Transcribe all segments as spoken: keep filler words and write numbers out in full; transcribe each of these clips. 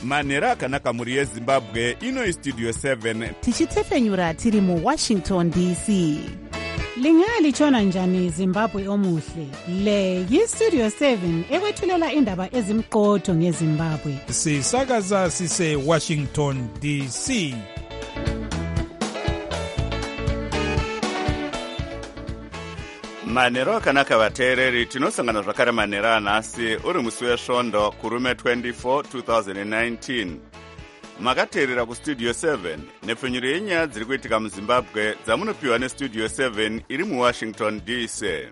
manhero akanaka mhuri yezimbabwe. Ino istudio seven tichitsefenyura tiri muwashington D C. Lingalitshona njani Zimbabwe omuhle? Le yistudio seven ekwethulela indaba ezimqotho ngeZimbabwe. Sisakaza sise Washington D C. manhero akanaka vateereri, tinosangana zvakare manhero anhasi uri musi wesvondo kurume twenty-four two thousand nineteen. Makateerera kustudio seven nepfenyuro yenyaya dziri kuitika muzimbabwe dzamunopiwa nestudio seven iri muwashington D C.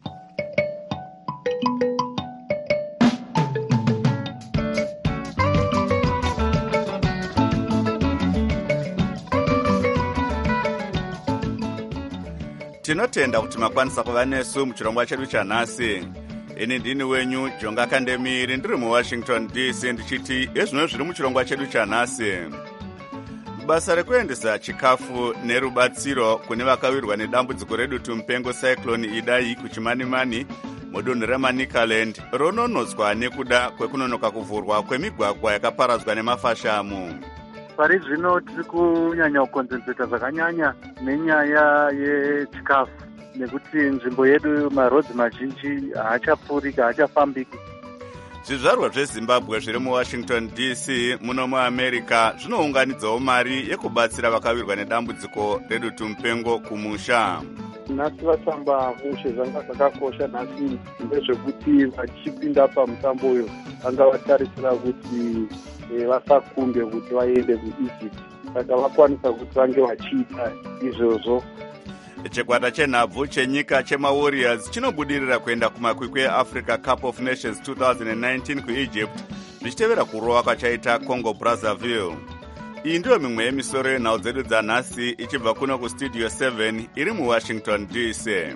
Tinotenda kuti makwanisa kuva nesu muchirongwa chedu chanhasi. Ini ndini wenyu Jonga Kandemiri, ndiri muwashington D C, ndichiti ezvino zviri muchirongwa chedu chanhasi. Basa rekuendesa chikafu nerubatsiro kune vakawirwa nedambudziko redutu mupengo cyclone Idai kuchimanimani mudunhu reManicaland rononotswa nekuda kwekunonoka kuvhurwa kwemigwagwa yakaparadzwa nemafashamu. Pari zvino tiri kunyanya kukonzenzeka zvakanyanya nenyaya yechikafu nekuti nzvimbo yedu marodzi mazhinji haachapfurika, haachafambiki. Zvizvarwa zveZimbabwe zviri muWashington D C muno muAmerica zvinounganidzawo mari yekubatsira vakawirwa nedambudziko redutu mupengo kumusha. Nhasi vatamba mushe zvanga zvakakosha nhasi ndezvekuti vachipinda pamutambo uyu vanga vatarisira kuti vasakunge kuti vaende kuEgypt, saka vakwanisa kuti vange vachiita izvozvo. Chikwata chenhabvu chenyika chemaWarriors chinobudirira kuenda kumakwikwi eAfrica Cup of Nations twenty nineteen kuEgypt zvichitevera kurowa kwachaita Congo Brazzaville. Iyi ndiyo mimwe yemisoro yenhau dzedu dzanhasi ichibva kuno kustudio seven iri muWashington D C.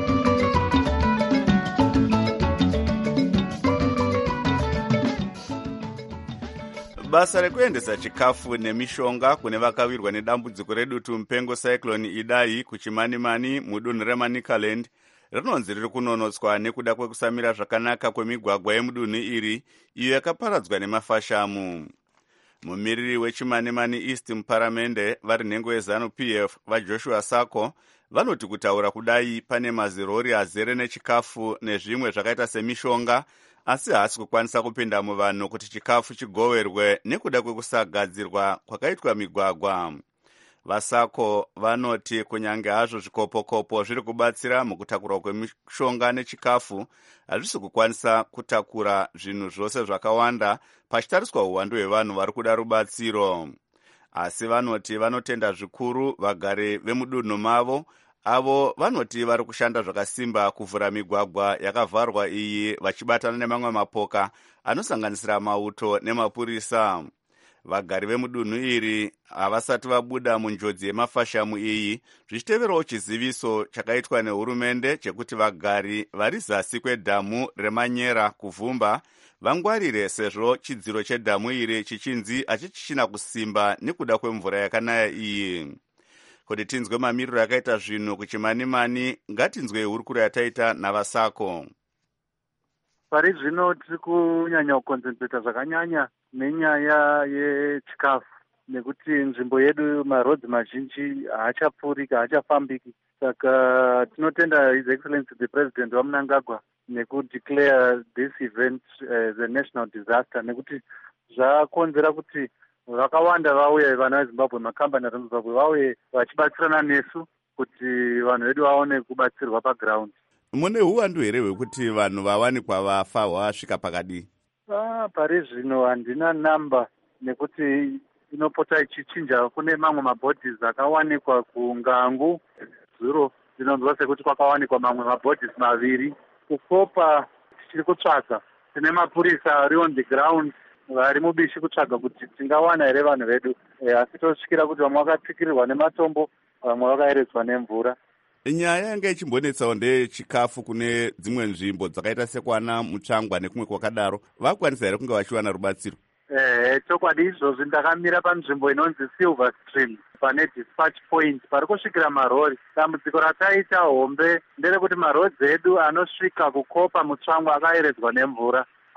Basa rekuendesa chikafu nemishonga kune vakawirwa nedambudziko redutu mupengo cyclone Idai kuchimanimani mudunhu reManicaland rinonzi riri kunonotswa nekuda kwekusamira zvakanaka kwemigwagwa yemudunhu iri iyo yakaparadzwa nemafashamu. Mumiriri wechimanimani East muparamende vari nhengo yeZanu P F vaJoshua Sako vanoti kutaura kudai pane mazirori azere nechikafu nezvimwe zvakaita semishonga, asi haasi kukwanisa kupinda muvanhu kuti chikafu chigoverwe nekuda kwekusagadzirwa kwakaitwa migwagwa. Vasako vanoti kunyange hazvo zvikopokopo zviri kubatsira mukutakurwa kwemishonga nechikafu, hazvisi kukwanisa kutakura zvinhu zvose zvakawanda pachitariswa uwandu hwevanhu vari kuda rubatsiro. Asi vanoti vanotenda zvikuru vagari vemudunhu mavo, avo vanoti vari kushanda zvakasimba kuvhura migwagwa yakavharwa iyi vachibatana nemamwe mapoka anosanganisira mauto nemapurisa. Vagari vemudunhu iri havasati vabuda munjodzi yemafashamu iyi, zvichiteverawo chiziviso chakaitwa nehurumende chekuti vagari vari zasi kwedhamu reManyera kuvhumba vangwarire sezvo chidziro chedhamu iri chichinzi hachichina kusimba nekuda kwemvura yakanaya iyi. Kuti tinzwe mamiriro yakaita zvinhu kuchimanimani, ngatinzwe hurukuro yataita naVasako. Pari zvino tiri kunyanya kukonzenzeka zvakanyanya nenyaya yechikafu nekuti nzvimbo yedu marodzi mazhinji haachapfurika, haachafambiki. Saka tinotenda His Excellency the President waMnangagwa nekudeclare this event as a national disaster, nekuti zvakonzera kuti vakawanda vauye vana veZimbabwe, makambani eZimbabwe vauye vachibatsirana nesu kuti vanhu vedu vaone kubatsirwa paground. Mune huwandu here hwekuti vanhu vawanikwa vafa hwasvika pakadii? Ah, pari zvino handina namba nekuti inopota ichichinja. Kune mamwe mabodies akawanikwa kuNgangu Zuro, zvinonzwa sekuti kwakawanikwa mamwe mabodies maviri. Kukopa tichiri kutsvaga, tine mapurisa ari on the ground vari mubishi kutsvaga kuti tingawana here vanhu vedu, e, asi tosvikira kuti vamwe vakatsikirirwa nematombo, vamwe vakaeredzwa nemvura. Nyaya yanga ichimbonetsawo ndeyechikafu kune dzimwe nzvimbo dzakaita sekwana Mutsvangwa nekumwe kwakadaro, vakwanisa here kunge vachiwana rubatsiro? Eh, chokwadi izvozvi ndakamira panzvimbo inonzi Silver Stream pane dispatch point pari kusvikira marori. Dambudziko rataita hombe nderekuti marodzi edu anosvika kukopa Mutsvangwa akaeredzwa nemvura.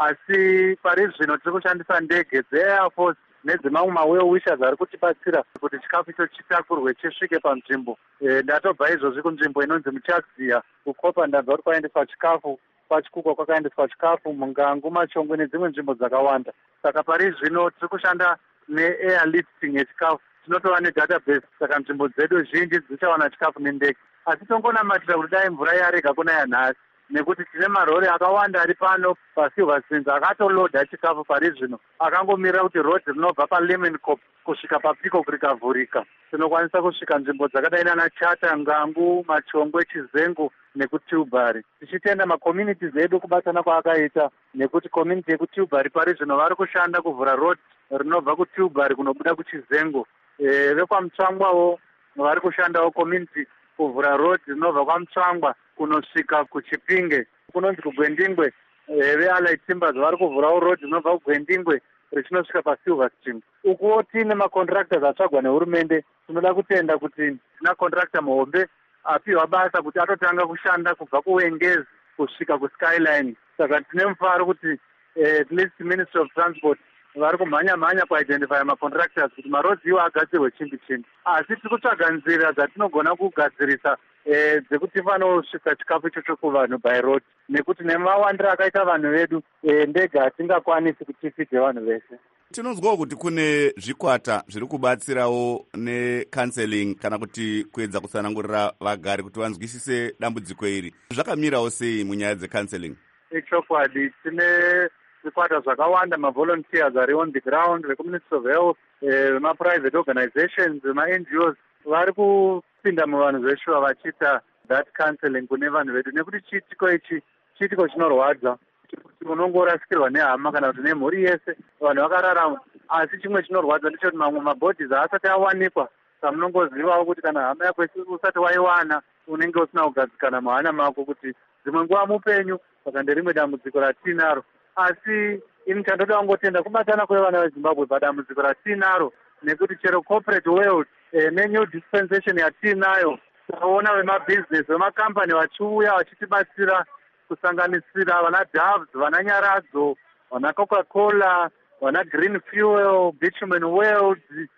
asi pari zvino tiri kushandisa ndege dzeair force nedzemamwe mawell wishers ari kutibatsira kuti chikafu icho chitakurwe chisvike panzvimbo. E, ndatobva izvozvi kunzvimbo inonzi muchadzia kukopa ndabva kuti kwaendeswa chikafu, pachikukwa kwakaendeswa chikafu, mungangu, machongwe nedzimwe nzvimbo dzakawanda. Saka pari zvino tiri kushanda neairlifting yechikafu, tinotova nedatabase, saka nzvimbo dzedu zhinji dzichawana chikafu nendege. Asi tongonamatira kuti dai mvura yarega kunaya nhasi, nekuti tine marori akawanda ari pano pasilver springs akatolodha chikafu pari zvino, akangomirira kuti road rinobva palemon cop kusvika papeacock rikavhurika. Tinokwanisa kusvika nzvimbo dzakadai nana Chata, Ngangu, Machongwe, Chizengo nekuTilbury, tichitenda macommunities edu kubatana kwaakaita, nekuti community yekuTilbury pari zvino vari kushanda kuvhura road rinobva kuTilbury kunobuda kuChizengo. E, vekwaMutsvangwawo vari kushandawo community kuvhura road rinobva kwaMutsvangwa kunosvika kuChipinge. Kunonzi kuGwendingwe, e, veAllied Timbers vari kuvhurawo road rinobva kuGwendingwe richinosvika pasilver spring. Ukuwo tine macontractors atsvagwa nehurumende. Tinoda kutenda kuti tina contractor muhombe apiwa basa kuti atotanga kushanda kubva kuWengezi kusvika kuSkyline. Saka tine mufaro kuti eh, at least Ministry of Transport vari kumhanya-mhanya kuidentify macontractors kuti marodzi iwo agadzirwe chimbi chimbi. Asi tiri kutsvaga nzira dzatinogona kugadzirisa eh, dzekuti tifanosvika chikafu ichocho kuvanhu by road, nekuti nemawandiro akaita vanhu vedu eh, ndege hatingakwanisi kuti tifidhe vanhu vese. Tinonzwawo kuti kune zvikwata zviri kubatsirawo necounseling kana kuti kuedza kutsanangurira vagari kuti vanzwisise dambudziko iri. Zvakamirawo sei munyaya dzecounseling? Ichokwadi, tine zvikwata zvakawanda, mavolunteers ari on the ground, veCommunity of Health, vemaprivate organizations, vema-N G Os vari kupinda muvanhu veshuwa vachiita that counseling kune vanhu vedu, nekuti chiitiko ichi chiitiko chinorwadza. Unongorasikirwa nehama kana kuti nemhuri yese, vanhu vakararama. Asi chimwe chinorwadza ndechoti mamwe mabhodhis haasati awanikwa. Saka munongozivawo kuti kana hama yako usati waiwana unenge usina kugadzikana mahana mako kuti dzimwe nguva mupenyu, saka nderimwe dambudziko ratinaro. Asi ini chandoda kungotenda kubatana kwevana veZimbabwe padambudziko ratinaro, nekuti chero corporate world eh, nenew dispensation yatinayo, taona vemabhizinesi vemakompani vachiuya vachitibatsira, kusanganisira vana Doves, vana Nyaradzo, vana Coca-Cola, vana Green Fuel, Bitumen World,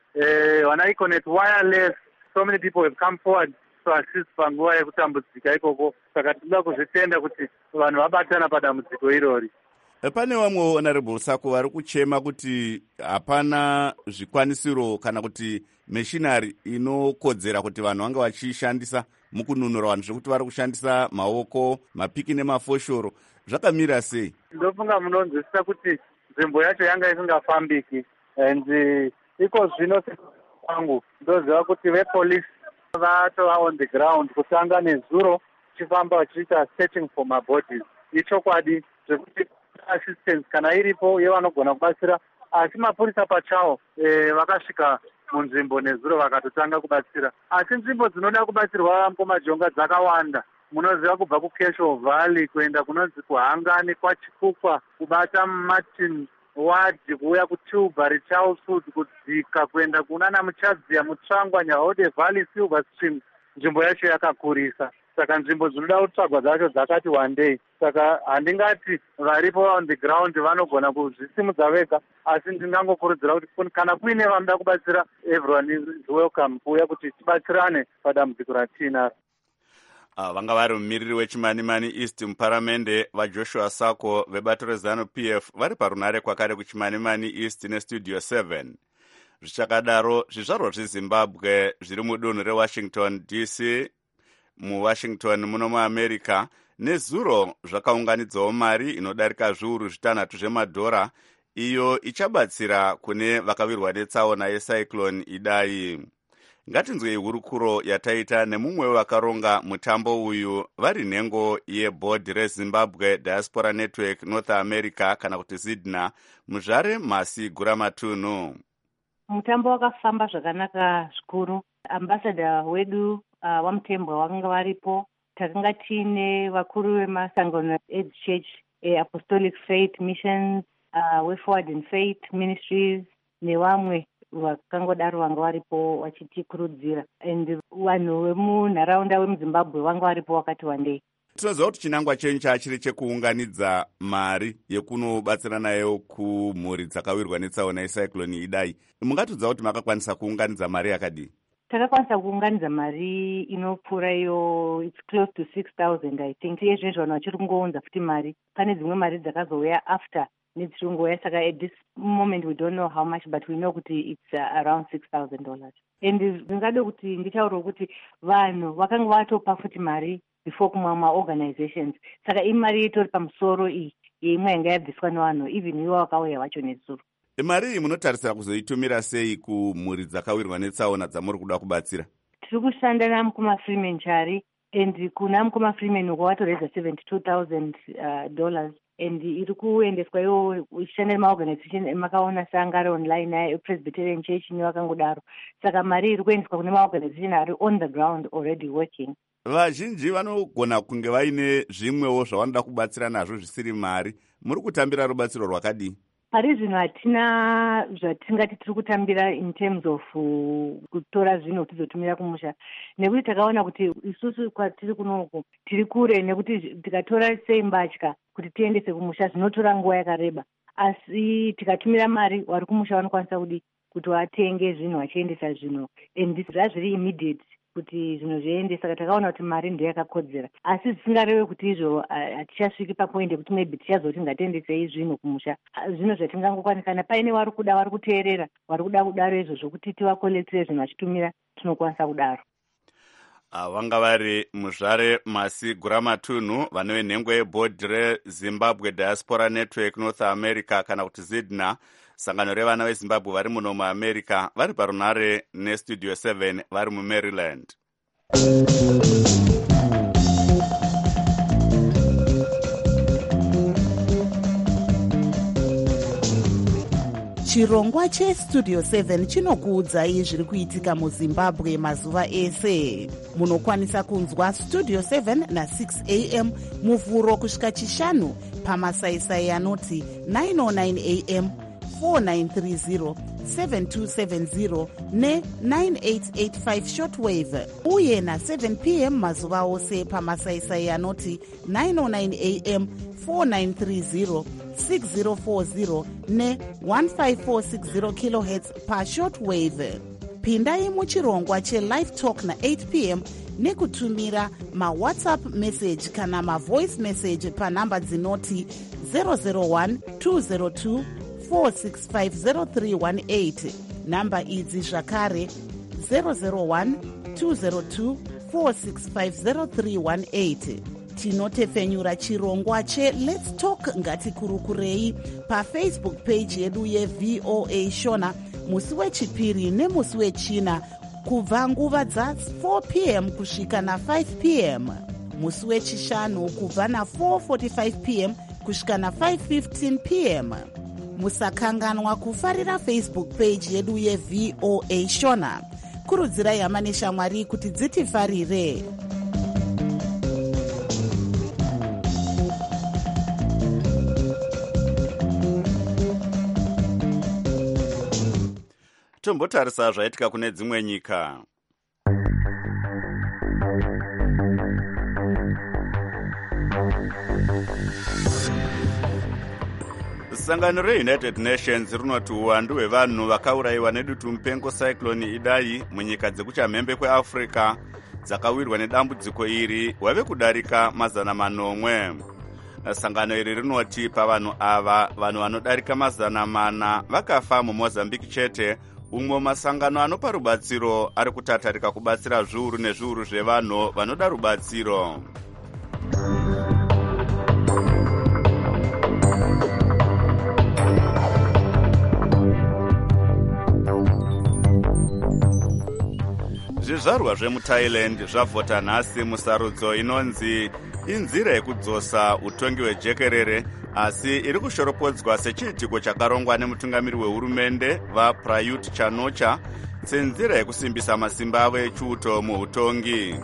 eh, vana Econet Wireless. So many people have come forward to assist panguva yekutambudzika ikoko. Saka tinoda kuzvitenda kuti vanhu vabatana padambudziko irori. Pane vamwe honorable Sako vari kuchema kuti hapana zvikwanisiro kana kuti machinery inokodzera kuti vanhu vange vachishandisa mukununura vanhu, zvekuti vari kushandisa maoko, mapiki nemafoshoro. Zvakamira sei? Ndofunga munonzwisisa kuti nzvimbo yacho yanga isingafambiki, and iko zvino kwangu ndoziva kuti vepolice vatova on the ground kutanga nezuro chifamba vachiita searching for mabodies. Ichokwadi zvekuti assistance kana iripo yevanogona kubatsira, asi mapurisa pachawo e, vakasvika munzvimbo nezuro vakatotanga kubatsira. Asi nzvimbo dzinoda kubatsirwa mumajonga dzakawanda. Munoziva kubva kuCashel Valley kuenda kunonzi kuHangani, kwaChikukwa, kubata Martin Ward, kuuya kuTilbury, Charleswood, kudzika kuenda kunana Muchadzia, Mutsvangwa, Nyahode Valley, Silver Stream. Nzvimbo yacho yakakurisa. Saka nzvimbo dzinoda kutsvagwa dzacho dzakati wandei. Saka handingati varipo on the ground vanogona kuzvisimudza vega, asi ndingangokurudzira kuti kana kuine vanoda kubatsira, everyone is welcome kuuya kuti tibatsirane padambudziko ratinaro. Uh, vanga vari mumiriri weChimanimani East muparamende vaJoshua Sako vebato reZanu P F vari parunare kwakare kuChimanimani East nestudio seven. Zvichakadaro, zvizvarwa zveZimbabwe zviri mudunhu reWashington D C muWashington muno muAmerica nezuro zvakaunganidzawo mari inodarika zviuru zvitanhatu zvemadhora iyo ichabatsira kune vakawirwa netsaona yecyclone Idai. Ngatinzwei hurukuro yataita nemumwe wevakaronga mutambo uyu vari nhengo yeboard reZimbabwe Diaspora Network North America kana kuti ZIDNA, Muzvare Masi Guramatunhu. Mutambo wakafamba zvakanaka zvikuru. Ambassador wedu uh, waMutembwe vakanga varipo. Takanga tine vakuru vemasangano Aid Church, eh, Apostolic Faith Missions, uh, Way Forward in Faith Ministries nevamwe vakangodaro vanga varipo vachitikurudzira, and vanhu vemunharaunda vemuZimbabwe vanga varipo wakati wandei. tinoziva kuti chinangwa chenyu chachiri chekuunganidza mari yekunobatsira nayo kumhuri dzakawirwa netsaona yecyclone Idai. Mungatudza kuti makakwanisa kuunganidza mari yakadii? Takakwanisa kuunganidza mari inopfuura iyo, it's close to six thousand I think. Izvezvo vanhu vachiri kungounza futi mari. Pane dzimwe mari dzakazouya after nedziri kungouya, saka at this moment we don't know how much, but we know kuti it's uh, around six thousand dollars. And ndingade kuti ndichaura kuti vanhu vakanga vatopa futi mari before kumwa maorganizations, saka imari itori pamusoro iyi yeimwe yanga yabviswa nevanhu, even ivo vakauya vacho nezuro. Mari iyi munotarisira kuzoitumira sei kumhuri dzakawirwa netsaona dzamuri kuda kubatsira? Tiri kushanda namukoma Freeman Chari, and kuna mukoma Freeman uko watoreza seventy-two thousand dollars, and iri kuendeswa iwo ishanda nemaorganization emakaona sangari online ePresbyterian Church nevakangodaro. Saka mari iri kuendeswa kune maorganization ari on the ground already working. Vazhinji vanogona kunge vaine zvimwewo zvavanoda kubatsira nazvo zvisiri mari. Muri kutambira rubatsiro rwakadii? Pari zvino hatina zvatingati tiri kutambira in terms of uh, kutora zvinhu tizotumira kumusha, nekuti takaona kuti isusu kwatiri kunoku tiri kure, nekuti tikatora sei mbatya kuti tiendese kumusha zvinotora nguva yakareba, asi tikatumira mari vari kumusha vanokwanisa kudi kuti vatenge zvinhu vachiendesa zvinhu, and zvazviri immediate kuti zvinhu zviende. Saka takaona kuti mari ndiyo yakakodzera, asi zvisingareve kuti izvo hatichasviki papoint yekuti maybe tichazoti ngatiendesei zvinhu kumusha. Zvinhu zvatingangokwanisana, paine vari kuda vari kuteerera vari kuda kudaro izvo zvokuti tivakoletsere zvinhu vachitumira, tinokwanisa kudaro. Vanga vari Muzvare Masi Guramatunhu, vane venhengo yebhodhi reZimbabwe Diaspora Network North America kana kuti ZIDNA, sangano revana veZimbabwe vari muno muAmerica, vari parunare neStudio seven vari muMaryland. Chirongwa cheStudio seven chinokuudzai zviri kuitika muZimbabwe mazuva ese. Munokwanisa kunzwa Studio seven na six a m muvhuro kusvika chishanu pamasaisai anoti nine oh nine a m, four nine three zero, seven two seven zero ne nine eight eight five shortwave, uye na seven p m mazuva ose pamasaisai anoti nine oh nine a m, four nine three zero, six zero four zero ne one five four six zero kilohertz pa shortwave. Pindai muchirongwa cheLive Talk na eight p m nekutumira mawhatsapp message kana mavoice message panhamba dzinoti zero zero one two zero two four six five zero three one eight. Namba idzi zvakare zero zero one two zero two four six five zero three one eight. Tinotefenyura chirongwa che Let's Talk ngatikurukurei paFacebook page yedu yeV O A Shona musi wechipiri nemusi wechina kubva nguva dza four p m kusvika na five p m, musi wechishanu kubva na four forty-five p m kusvika na five fifteen p m. Musakanganwa kufarira Facebook page yedu yeV O A Shona. Kurudzirai hama neshamwari kuti dzitifarire. Tombotarisa zvaitika kune dzimwe nyika. Sangano reUnited Nations rinoti uwandu hwevanhu vakaurayiwa nedutu mupengo cyclone Idai munyika dzekuchamhembe kweAfrica dzakawirwa nedambudziko iri hwave kudarika mazana manomwe. Sangano iri rinoti pavanhu ava vanhu vanodarika mazana mana vakafa muMozambique chete, umwe masangano anopa rubatsiro ari kutatarika kubatsira zviuru nezviuru zvevanhu vanoda rubatsiro. Zvizvarwa zvemuThailand zvavhota nhasi musarudzo inonzi inzira yekudzosa utongi hwejekerere, asi iri kushoropodzwa sechiitiko chakarongwa nemutungamiri wehurumende vaPrayut Chan-ocha senzira yekusimbisa masimba avo echiuto muhutongi.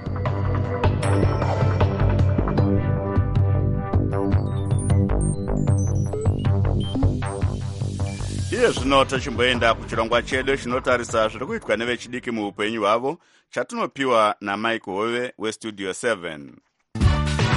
Iye zvino tochimboenda kuchirongwa chedu chinotarisa zviri kuitwa nevechidiki muupenyu hwavo, chatinopiwa naMike Hove weStudio seven.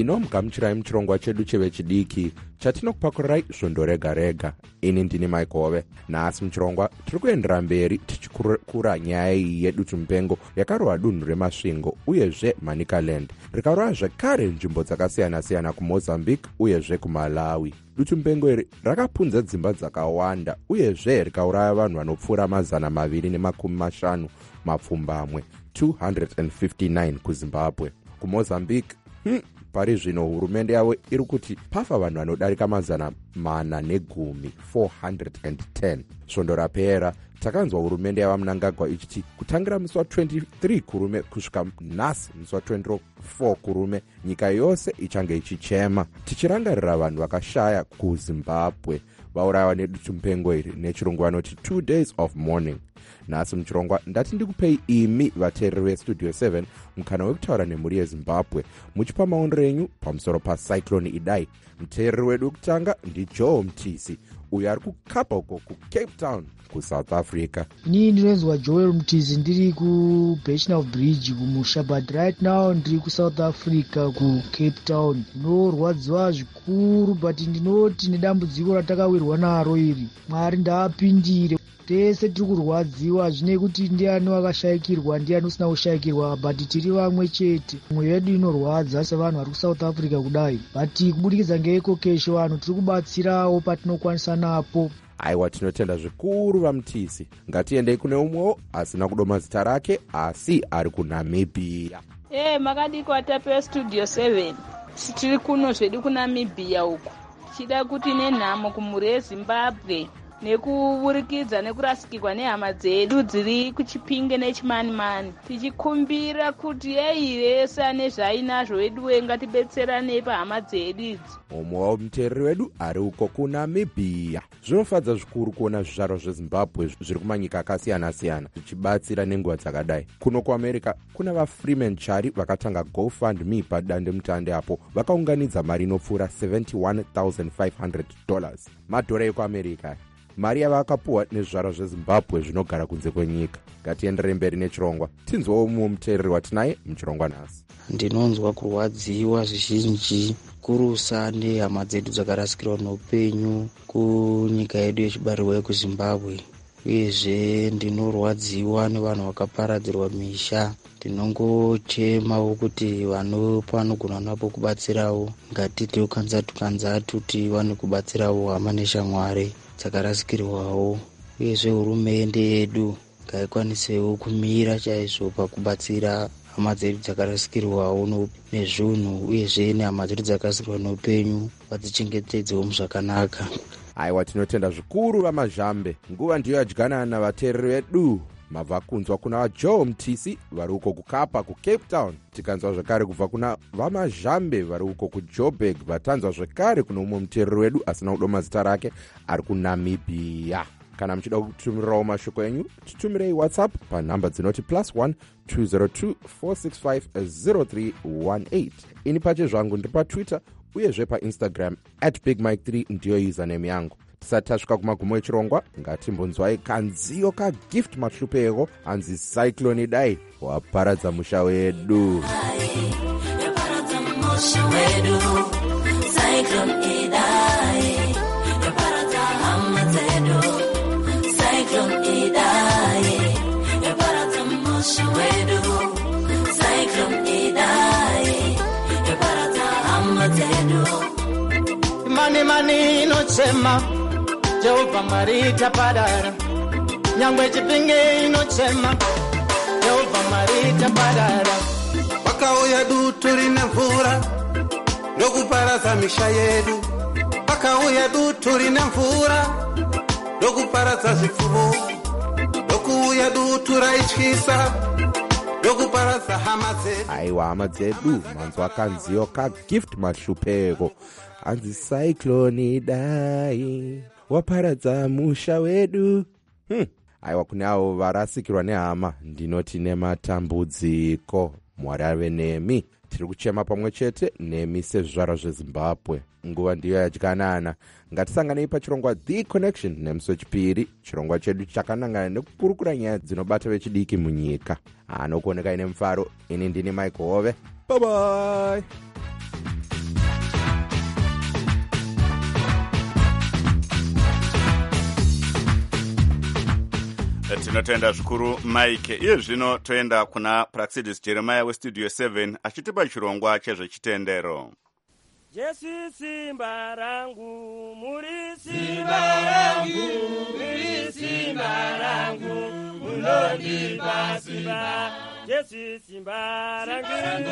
zvino mugamuchirai muchirongwa chedu chevechidiki chatinokupakurai svondo rega rega. Ini ndini Maikove. Nhasi muchirongwa tiri kuendera mberi tichikura nyaya yedutu mupengo yakarova dunhu remasvingo uyezve Manicaland, rikarova zvekare nzvimbo dzakasiyana-siyana kuMozambique uyezve kuMalawi. Dutu mupengo iri rakapunza dzimba dzakawanda uyezve rikauraya vanhu vanopfuura mazana maviri nemakumi mashanu mapfumbamwe two hundred fifty-nine kuZimbabwe. KuMozambique hmm, pari zvino hurumende yavo iri kuti pafa vanhu vanodarika mazana mana negumi four hundred ten. Svondo rapera takanzwa hurumende yava Mnangagwa ichiti kutangira musi wa twenty-three kurume kusvika nhasi musi wa twenty-four kurume nyika yose ichange ichichema tichirangarira vanhu vakashaya kuZimbabwe vaurayiwa nedutu mupengo iri, nechirungu vanoti two days of mourning. Nhasi muchirongwa ndati ndikupei imi vateereri vestudio seven mukana wekutaura nemhuri yeZimbabwe muchipa maonero enyu pamusoro pacyclone Idai. Muteereri wedu wekutanga ndiJoe Mtisi uyo ari kukapa uko kuCape Town kuSouth Africa. Ini ndinonzwa Joel Mtisi ndiri kuBational Bridge kumusha, but right now ndiri kuSouth Africa kuCape Town. Ndinorwadziwa zvikuru, but ndinoti nedambudziko ratakawirwa naro iri Mwari ndaapindire. Tese tiri kurwadziwa, zvine kuti ndiani wakashayikirwa ndiani usina kushayikirwa, but tiri vamwe chete. Mwoyo yedu inorwadza sevanhu vari kuSouth Africa kudai, but kubudikidza ngeekokesho vanhu tiri kubatsirawo patinokwanisa napo. Aiwa, tinotenda zvikuru vaMtisi. Ngatiendei kune umwewo asina kudoma zita rake asi ari kuNamibia. Eh, makadiko atapewa Studio seven. Tiri kuno zvedu kuNamibia uko. Tichida kuti nenhamo kumhuri yeZimbabwe nekuburikidza nekurasikirwa nehama dzedu dziri kuChipinge neChimanimani, tichikumbira kuti yei vese ane zvainazvo wedu wengatibetseranei pahama dzedu idzi. Umwe wamuteereri wedu ari uko kuNamibia. Zvinofadza zvikuru kuona zvizvarwa zveZimbabwe zviri kumanyika akasiyana-siyana zvichibatsira nenguva dzakadai. Kuno kuAmerica kuna vaFreeman Chari vakatanga GoFundMe padandemutande apo vakaunganidza mari inopfuura seventy-one thousand five hundred dollars, madhora ekuAmerica. Mari yavakapuwa nezvizvarwa zveZimbabwe zvinogara kunze kwenyika. Ngatienderere mberi nechirongwa. Tinzwawo mumwe muteereri watinaye muchirongwa nhasi. Ndinonzwa kurwadziwa zvizhinji kurusa nehama dzedu dzakarasikirwa neupenyu kunyika yedu yechibarirwa yekuZimbabwe. Uyezve ndinorwadziwa nevanhu vakaparadzirwa misha. Ndinongochemawo kuti vanopa vanogona napo kubatsirawo, ngatiti kanzatu kanzatu kuti vane kubatsirawo hama neshamwari dzakarasikirwawo. Uyezve hurumende yedu ngaikwanisewo kumira chaizvo pakubatsira hama dzedu dzakarasikirwawo nezvunhu, uyezve nehama dzedu dzakarasikirwa neupenyu vadzichengetedzewo muzvakanaka. Aiwa, tinotenda zvikuru vaMazhambe. Nguva ndiyo yadyanana navateereri vedu. Mabva kunzwa kuna vaJoe Mtisi vari uko kukapa kuCape Town. Tikanzwa zvekare kubva kuna vaMazhambe vari uko kuJoburg. Vatanzwa zvekare kuna umwe muteereri wedu asina kudoma zita rake ari kuNamibia. Kana muchida kutumirawo mashoko enyu, titumirei WhatsApp panhamba dzinoti plus one two zero two four six five zero three one eight. Ini pache zvangu ndiri paTwitter uyezve paInstagram at big mike three ndiyo username yangu. Tisati tasvika kumagumo echirongwa, ngatimbonzwai kanziyo kaGift Mahlupeko anzi Cyclone Idai waparadza musha wedu. Yaparadza musha wedu, Cyclone Idai, yaparadza hama dzedu, Cyclone Idai, yaparadza musha wedu, Cyclone Idai, yaparadza hama dzedu. Mani mani inochema, Jehovha marita padara. Nyangwe Chipinge inochema, Jehovha marita padara. Wakauya dutu rine mvura, ndokuparadza misha yedu. Wakauya dutu rine mvura, ndokuparadza zvipfuwo. Ndokuuya dutu raityisa, ndokuparadza hama dzedu. Aiwa, hama dzedu, manzwa kanziyo kaGift Mahlupeko anzi Cyclone Idai waparadza musha wedu. Hmm. Aiwa, kune avo varasikirwa nehama ndinoti nematambudziko, Mwari ave nemi. Tiri kuchema pamwe chete nemi sezvizvarwa zveZimbabwe. Nguva ndiyo yadyanana. Ngatisanganei pachirongwa The Connection nemusi wechipiri. Chirongwa chedu chakanangana nekukurukura nyaya dzinobata vechidiki munyika. Anokuoneka ine mufaro. Ini ndini Mike Hove. Bye bye. tinotenda zvikuru Mike. Iye zvino toenda kuna Praxidis Jeremiah westudio seven achitipa chirongwa chezvechitendero. Jesu simba rangu, muri simba rangu, muri simba rangu, munondipa simba. Jesu simba rangu.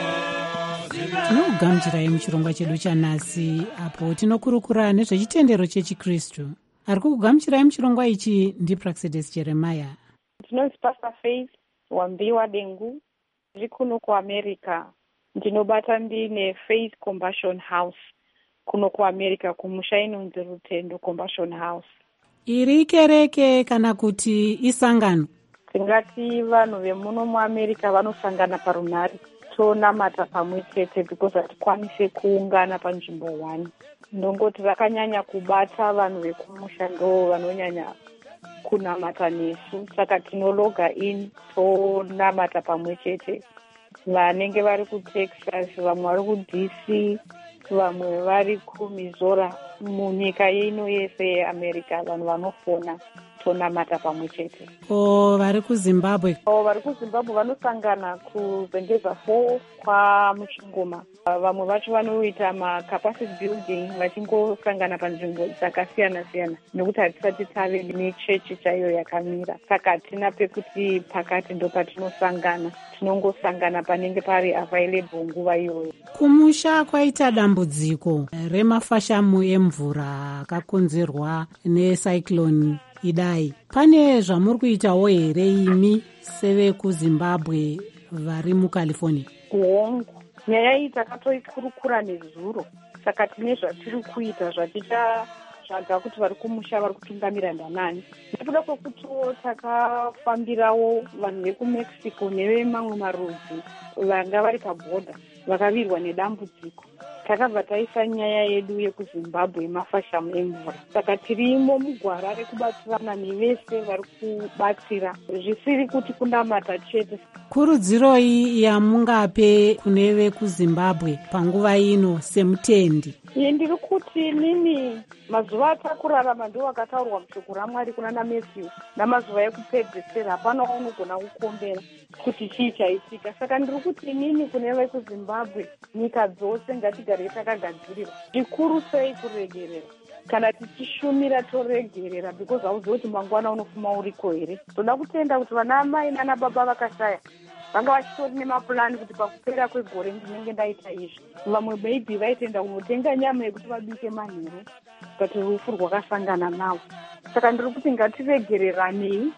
Tinokugamuchirai muchirongwa chedu chanhasi apo tinokurukura nezvechitendero chechikristu. Ari kukugamuchirai muchirongwa ichi ndiPraxidis Jeremiah. Ndinonzi Pastor Faith Wambiwa Dengu, ndiri kuno kuAmerica. Ndinobata ndine Faith Compassion House kuno kuAmerica, kumusha inonzi Rutendo Compassion House. Iri kereke kana kuti isangano? Tingati vanhu vemuno muAmerica vanosangana parunhare tonamata pamwe chete because hatikwanise kuungana panzvimbo one. Ndongoti rakanyanya kubata vanhu vekumusha ndo vanonyanya kunamata nesu, saka tinologa in tonamata pamwe chete. Vanenge vari kuTexas, vamwe vari kuD C, vamwe vari kuMizora, munyika ino yese yeAmerica vanhu vanofona tonamata pamwe chete. O vari kuZimbabwe? O vari kuZimbabwe vanosangana kuZengeza four kwaMuchingoma. Vamwe vacho vanoita macapacity building vachingosangana panzvimbo dzakasiyana siyana nekuti hatisati tave nechechi chaiyo yakamira, saka hatina pekuti pakati ndo patinosangana, tinongosangana panenge pari available nguva iyoyo. Kumusha kwaita dambudziko remafashamu emvura akakonzerwa necyclone Idai. Pane zvamuri kuitawo here imi sevekuZimbabwe vari muCalifornia? Kuhongu nyaya iyi takatoikurukura nezuro, saka tine zvatiri kuita zvatichatsvaga kuti vari kumusha vari kutungamira ndanani. Nekuda kwekutiwo takafambirawo vanhu vekuMexico nevemamwe marudzi vanga vari pabhodha vakavirwa nedambudziko. Takabva taisa nyaya yedu yekuZimbabwe mafashamu emvura, saka tirimo mugwara rekubatsirana nevese vari kubatsira, zvisiri kuti kunamata chete. Kurudziro iyi yamungape kune vekuZimbabwe panguva ino semutendi? Iye ndiri kuti nini mazuva atakurarama ndo akataurwa mushoko raMwari kuna naMathew, namazuva ekupedzesera hapana unogona kukombera kuti chii chaitika. Saka ndiri kuti nini kune vekuZimbabwe, nyika dzose ngatigare takagadzirirwa, zvikuru sei kuregerera. Kana tichishumira toregerera, because hauzivi kuti mangwana unofuma uriko here. Toda kutenda kuti vana amai nana baba vakashaya vanga vachitori nemapulani kuti pakupera kwegore ndinenge ndaita izvi. Vamwe maybe vaitenda kunotenga nyama yekuti vabike manheru kuti rufu rwakasangana navo. Saka ndiri kuti ngatiregereranei,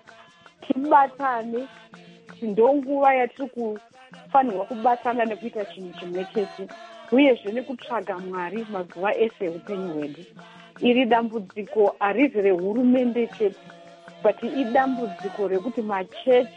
tibatane, ndonguva yatiri kufanirwa kubatana nekuita chinhu chimwe chete, uyezve nekutsvaga Mwari mazuva ese upenyu hwedu. Iri dambudziko harizi rehurumende chete, but idambudziko rekuti machechi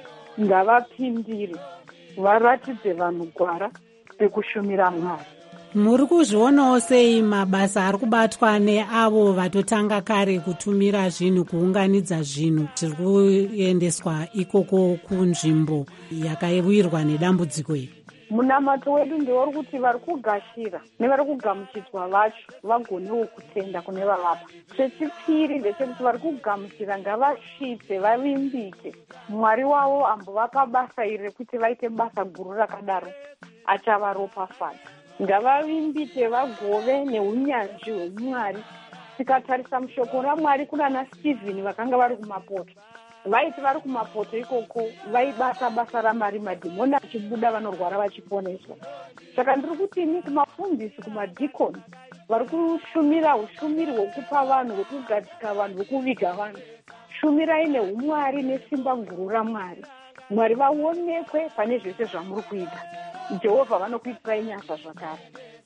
ngavapindire, varatidze vanhu gwara rekushumira Mwari. Muri kuzvionawo sei mabasa ari kubatwa neavo vatotanga kare kutumira zvinhu, kuunganidza zvinhu zviri kuendeswa ikoko kunzvimbo yakawirwa nedambudziko iri? Munamato wedu ndeuri kuti vari kugashira nevari kugamuchidzwa vacho vagonewo kutenda kune vavapa. Chechipiri ndechekuti vari kugamuchira ngavasvitse, vavimbike. Mwari wavo ambovapa basa iri rekuti vaite basa guru rakadaro, achavaropafadza. Ngavavimbike vagove neunyanzvi hweMwari. Tikatarisa mushoko raMwari kuna naStephen vakanga vari kumapoto, vaiti vari kumapoto ikoko vaibata basa raMwari, madhimoni achibuda, vanorwara vachiponeswa. Saka ndiri kuti ini kumafundisi, kumadhikoni vari kushumira ushumiri hwekupa vanhu, hwekugadzika vanhu, hwekuviga vanhu, shumirai neumwari nesimba guru raMwari. Mwari vaonekwe pane zvese zvamuri kuita. Jehovha vanokuitirai nyasha zvakare.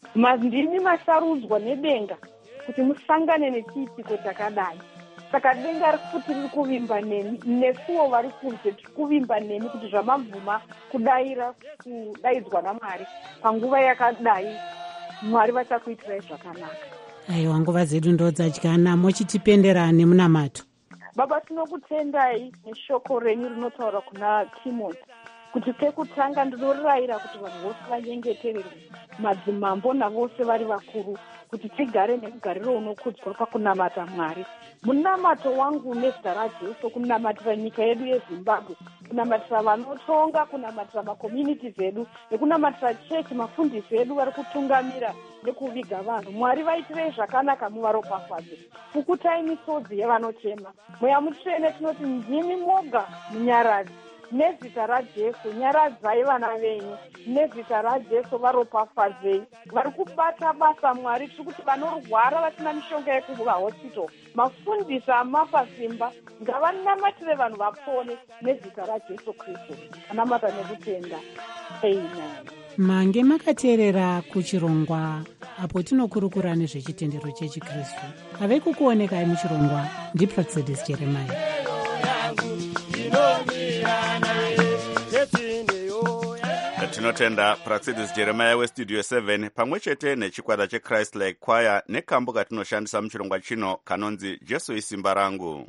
Ndimi masarudzwa nedenga kuti musangane nechiitiko chakadai. Saka denga rikuti riri kuvimba nemi, nesuwo vari kunze tiri kuvimba nemi kuti zvamabvuma kudayira kudaidzwa naMwari panguva yakadai, Mwari vachakuitirai zvakanaka. Aiwa, nguva dzedu ndo dzadyana, mochitipendera nemunamato. Baba, tinokutendai neshoko renyu rinotaura kuna Timothy kuti pekutanga ndinorayira kuti vanhu vose vanyengetererwe, madzimambo navose vari vakuru, kuti tigare nemugariro unokudzwa pakunamata Mwari. Munamato wangu nezita raJesu kunamatira nyika yedu yeZimbabwe, kunamatira vanotonga, kunamatira makomuniti edu, nekunamatira chechi mafundisi edu vari kutungamira nekuviga vanhu. Mwari vaitirei zvakanaka, muvaropafadze. Pukutai misodzi yevanochema. Mweya Mutsvene tinoti ndimi moga munyaradzi. Nezita raJesu nyaradzai vana venyu. Nezita raJesu varopafadzei. Vari kubata basa Mwari, tiri kuti vanorwara vasina mishonga yekuvahospital, mafundisi amapa simba ngavanamatire vanhu vapone nezita raJesu Kristu. Anamata nekutenda. Amen. Mange makateerera kuchirongwa apo tinokurukura nezvechitendero chechikristu. Ave kukuonekai muchirongwa ndiPraxedis Jeremiah. Tinotenda Praxedis Jeremiah westudio seven pamwe chete nechikwata cheChrist Like Choir nekambo katinoshandisa muchirongwa chino kanonzi Jesu isimba rangu.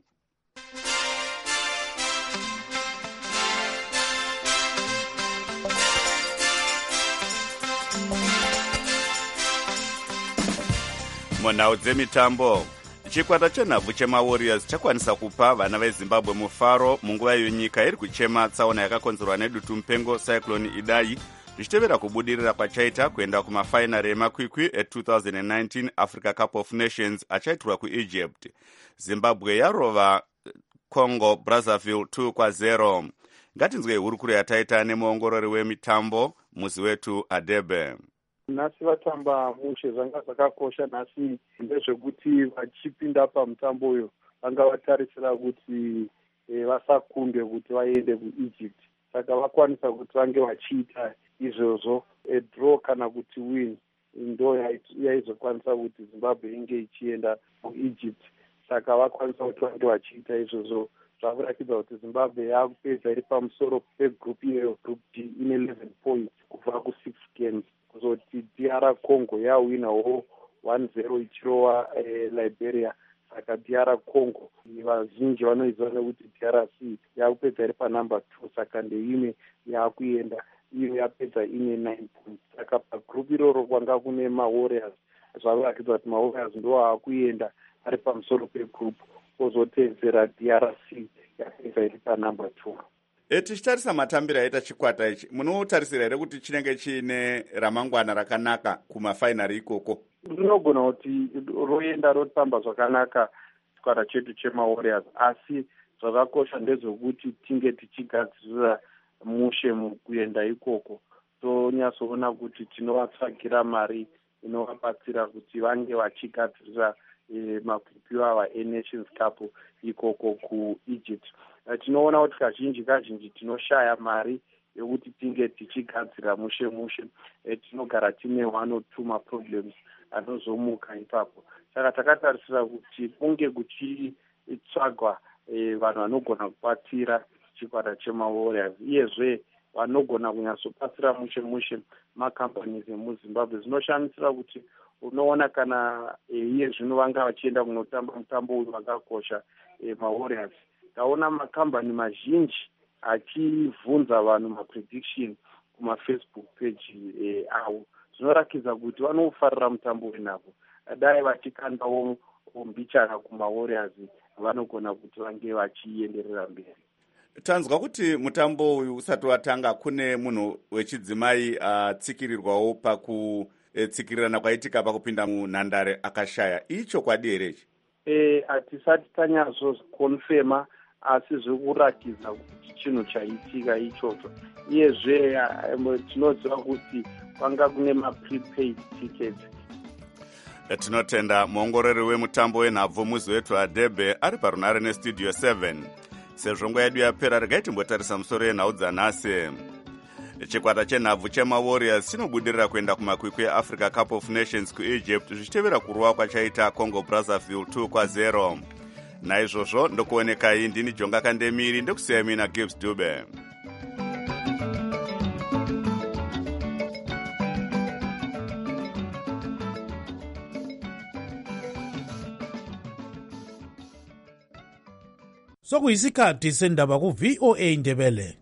Munhau dzemitambo, chikwata chenhabvu chemawarriors chakwanisa kupa vana vezimbabwe mufaro munguva iyo nyika iri kuchema tsaona yakakonzerwa nedutu mupengo cyclone Idai, zvichitevera kubudirira kwachaita kuenda kumafainari emakwikwi e-twenty nineteen Africa Cup of Nations achaitirwa kuEgypt. Zimbabwe yarova Congo Brazzaville two kwa zero. Ngatinzwe hurukuro yataita nemuongorori wemitambo muzi wetu Adebe. Nhasi vatamba mushe zvanga zvakakosha nhasi ndezvekuti vachipinda pamutambo uyo vanga vatarisira kuti e, vasakunde kuti vaende kuEgypt, saka vakwanisa kuti vange vachiita izvozvo. E, draw kana kuti win ndo yaizokwanisa kuti Zimbabwe inge ichienda kuEgypt, saka vakwanisa kuti vange vachiita izvozvo. Zvakuratidza kuti Zimbabwe yakupedza iri pamusoro pegroup iyoyo, group D, ine eleven points kubva ku-six games. Kuzoti D R Congo yawinawo one zero ichirova eh, Liberia, saka D R Congo vazhinji vanoiziva nekuti D R C yakupedza iri panumber two, saka ndeimwe yakuenda iyo yapedza ine nine points. Saka pagroup iroro kwanga kune mawarriors, zvavarakidza kuti mawarriors ndo akuenda ari pamusoro pegroup, kozotedzera D R C yapedza iri panumber two. E, tichitarisa matambiro aita chikwata ichi, munotarisira here kuti chinenge chiine ramangwana rakanaka kumafainari ikoko? Rinogona kuti roenda rotamba zvakanaka chikwata chedu chemawarriors, asi zvakakosha ndezvekuti tinge tichigadzirira mushe mukuenda ikoko. Tonyatsoona kuti tinovatsvagira mari inovabatsira kuti vange vachigadzirira e, makwikwi ava eNations Cup ikoko kuEgypt. Tinoona kuti kazhinji kazhinji tinoshaya mari yokuti tinge tichigadzira mushe mushe. E, tinogara tine one or two maproblems anozomuka ipapo, saka takatarisira kuti kunge kuchitsvagwa e, vanhu vanogona kubatira chikwata chemawarriors, iyezve vanogona kunyatsobatsira mushe mushe macompanies emuZimbabwe. Zvinoshandisira kuti unoona kana e, iye zvino vanga vachienda kunotamba mutambo uyu vakakosha e, mawarriors, taona makambani mazhinji achivhunza vanhu maprediction kumafacebook page e, avo. Zvinorakidza kuti vanofarira mutambo wenhavo, dai vachikandawo mbichana kumawarriors vanogona kuti vange vachienderera mberi. Tanzwa kuti mutambo uyu usati watanga kune munhu wechidzimai atsikirirwawo uh, pakutsikirirana uh, kwaitika pakupinda munhandare akashaya. Ichokwadi here ichi? E, hatisati tanyatsokonfema, asi zvikuratidza kuti chinhu chaitika ichocho. Iyezve tinoziva kuti kwanga kune maprepaid tickets. Tinotenda muongorori wemutambo wenhabvu muzi wetu Adebe ari parunare nestudio seven. Sezvo nguva yedu yapera, regai timbotarisa musoro yenhau dzanhasi. Chikwata chenhabvu chemawarriors chinobudirira kuenda kumakwikwi eAfrica Cup of Nations kuEgypt, zvichitevera kurwa kwachaita Congo Brazzaville two kwa zero. Naizvozvo ndokuonekai ndini Jonga Kandemiri, ndokusiya mina Gibbs Dube. Sokuyisikhathi sendaba ku V O A Ndebele.